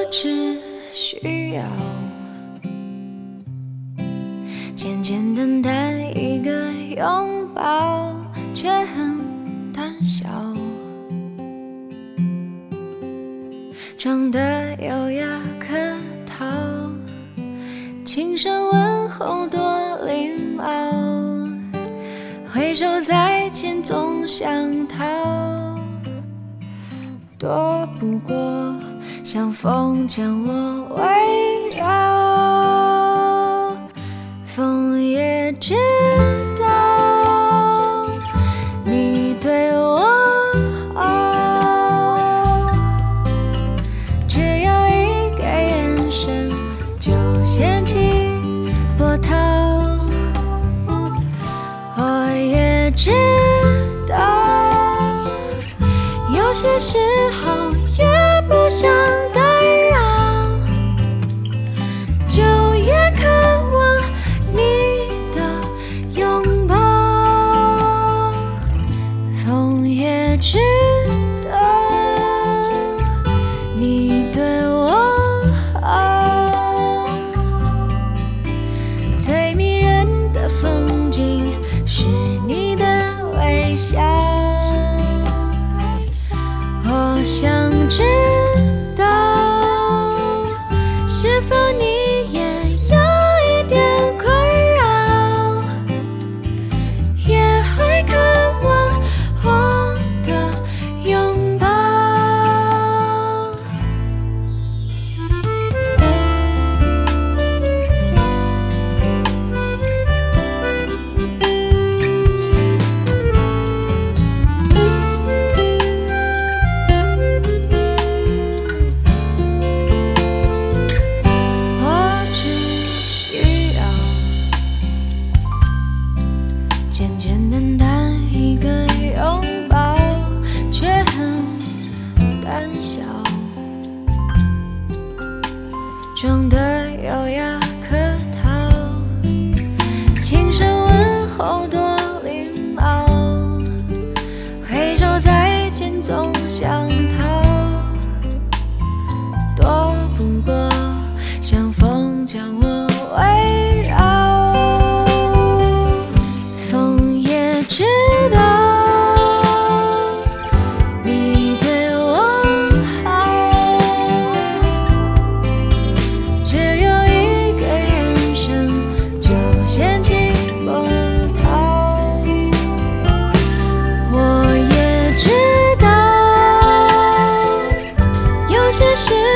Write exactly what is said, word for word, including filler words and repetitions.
只需要简简单单一个拥抱，却很胆小，装得优雅客套，轻声问候多礼貌，挥手再见总想逃，躲不过像风将我围绕，风也知道你对我好，只要一个眼神就掀起波涛，我也知道有些时候越不想打扰，就越渴望你的拥抱，风也知道你对我好，最迷人的风景是你的微笑，我想知道是否你也有一点困扰，也会渴望我的拥抱。简简单单一个拥抱，却很胆小，装得优雅客套，轻声问候多礼貌，挥手再见总想逃，躲不过像风将我围绕，知道你对我好，只有一个眼神就掀起波涛，我也知道有些事